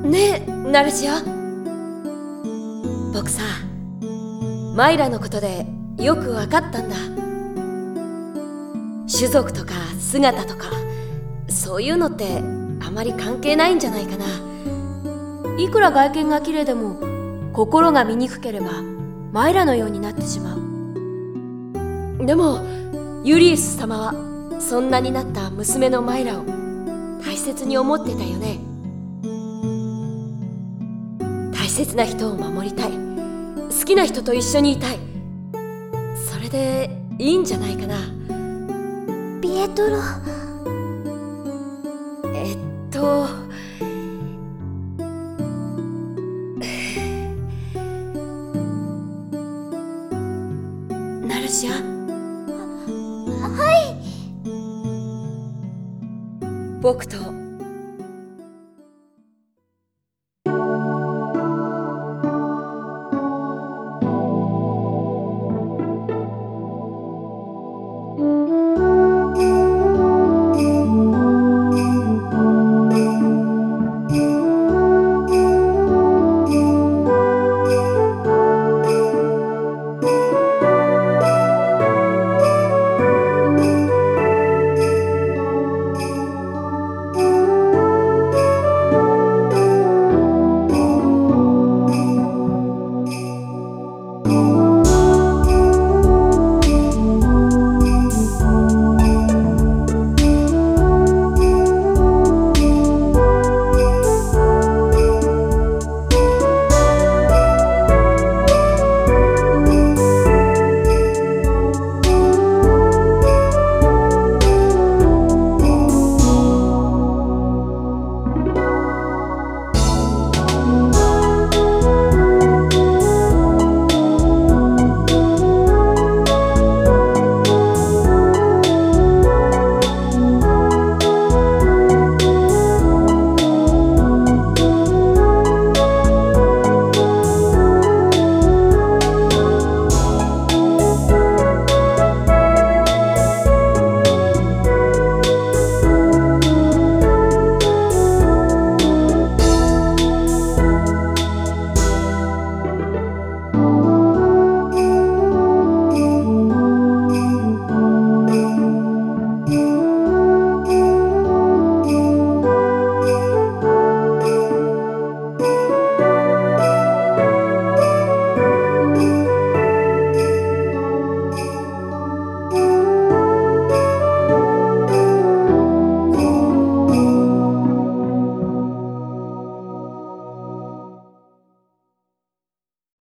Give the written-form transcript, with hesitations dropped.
ねえナルシア、僕さ、マイラのことでよく分かったんだ。種族とか姿とかそういうのってあまり関係ないんじゃないかな。いくら外見が綺麗でも心が醜ければマイラのようになってしまう。でもユリウス様はそんなになった娘のマイラを大切に思ってたよね。大切な人を守りたい、好きな人と一緒にいたい、それでいいんじゃないかな。 ピエトロ、 ナルシア。 はい。 僕と